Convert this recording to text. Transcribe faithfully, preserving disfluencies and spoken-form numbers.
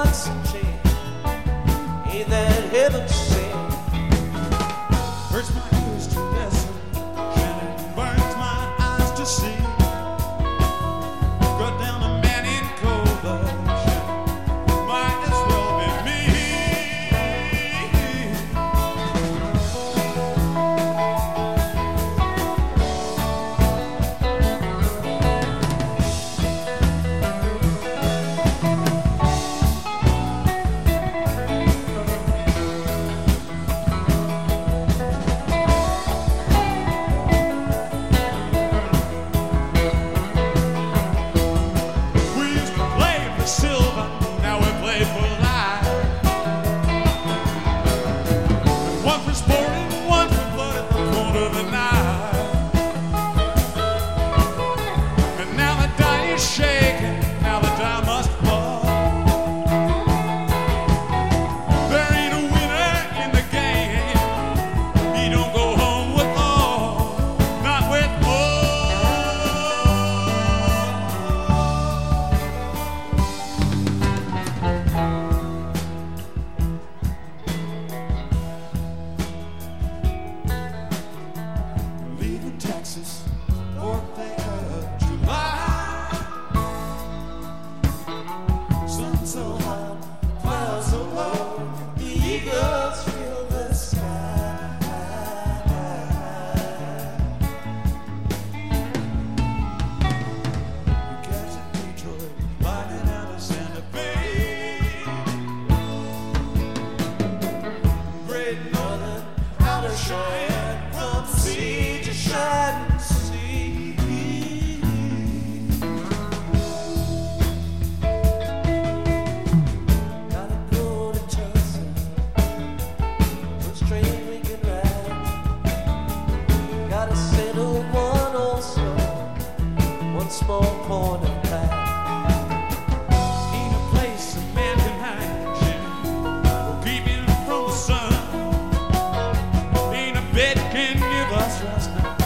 concentrate. Ain't that heaven sent? Hurts my ears to listen, Shannon burns my eyes to see. Cut down a man in cold blood, Shannon might as well be me. Silver, now we play for life. One for sport and one for blood at the point of the knife. And now the die is shaking, now the die must fall. There ain't a winner in the game. He don't go home with all, not with all. Leaving Texas, fourth day of July. Sun so hot, clouds so low, the eagles fill the sky. We catch a Detroit, lightning out of Santa Fe. Great Northern, out of Cheyenne, from sea to shining sea. Gotta go to Tulsa, which train we can ride. Gotta settle one old soul, one small corner of pride. Ain't a place a man can hide, Jim, will keep him from the sun. Ain't a bed can give us rest now.